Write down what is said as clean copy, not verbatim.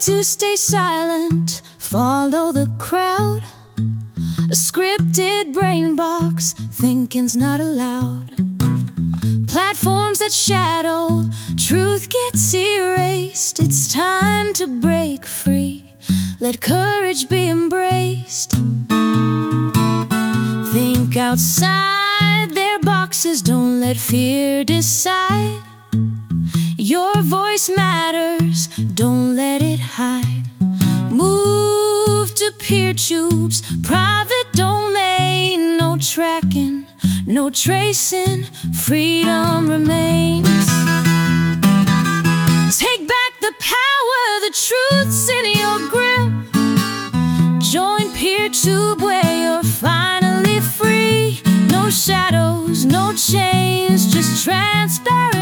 to stay silent, follow the crowd. A scripted brain box, thinking's not allowed. Platforms that shadow, truth gets erased. It's time to break free, let courage be embraced. Think outside their boxes, don't let fear decide. Your voice matters, don't let it hide. Move to peer tubes, private domain. No tracking, no tracing, freedom remains. Take back the power, the truth's in your grip. Join PeerTube where you're finally free. No shadows, no chains, just transparency.